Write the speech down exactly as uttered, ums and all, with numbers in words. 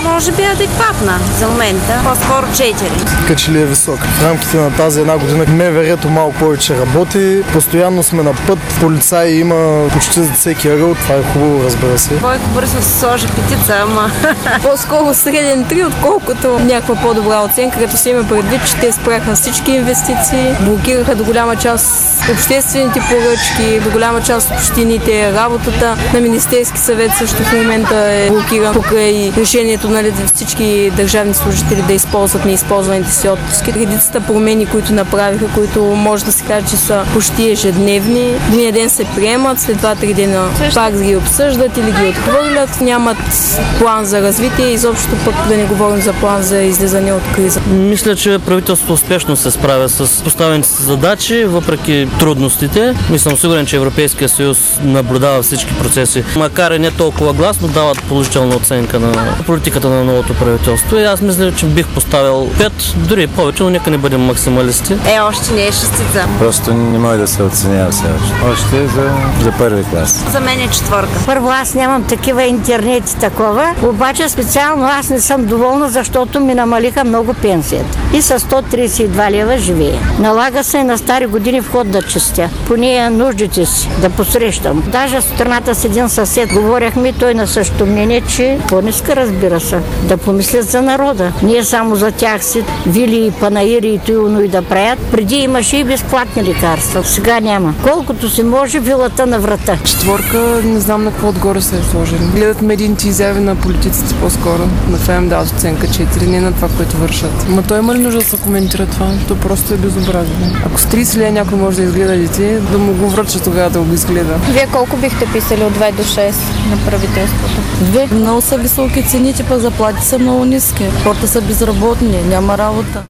може би адекватна за момента. По-скоро четири. Така че ли е висока. В рамките на тази една година МВР-то малко повече работи. Постоянно сме на път. Полицаи има почти за всеки ъгъл. Това е хубаво, разбира се. Бойко Борисов се сложи петица, ама по-скоро среден три, отколкото някаква по-добра оценка, като се има предвид, че те спряха всички инвестиции, блокираха до голяма част обществените поръчки, до голяма част общините, работата на Министерски съвет също в момента е блокиран покрай решението на всички държавни служители да използват неизползваните си отпуски. Редицата промени, които направиха, които може да се каже, че са почти ежедневни. Дния ден се приемат, след два-три дена пак ги обсъждат или ги отхвърлят. Нямат план за развитие, изобщо пък да не говорим за план за излизане от криза. Мисля, че правителството успешно се справя с поставените си задачи, въпреки трудностите. И съм сигурен, че Европейския съюз наблюдава всички процеси. Макар и не толкова гласно, дават положителна оценка на политиката на новото правителство. И аз мисля, че бих поставил пет, дори повече, но нека не бъдем максималисти. Е, още не е шестица. Просто не може да се оценява все още. Още за, за първи клас. За мен е четвърка. Първо, аз нямам такива интернет и такова, обаче специално аз не съм доволна, защото ми намалиха много пенсията. И с сто тридесет и два лева живее. Налага се на стари години вход да чистя. По нея нуждите си да посрещам. Даже сутрината с един съсед говоряхме, той на същото мнение, че по-ниска, разбира се, да помислят за народа. Ние само за тях си вили и панаири и туилно и да правят. Преди имаше и безплатни лекарства. Сега няма. Колкото се може, вилата на врата. Четворка, не знам на какво отгоре се е сложили. Гледат медийните изяви на политиците по-скоро. На това им дават оценка четири, не на това, което вършат. Ма той има ли нужда да се коментира това? То просто е безобразно. Ако с тридесет лева някой може да изгледа дете, да му го връча тогава да го изгледа. Вие колко бихте писали от две до шест на правителството? Две. Много са високи цените, пък заплати са много ниски. Хората са безработни, няма работа.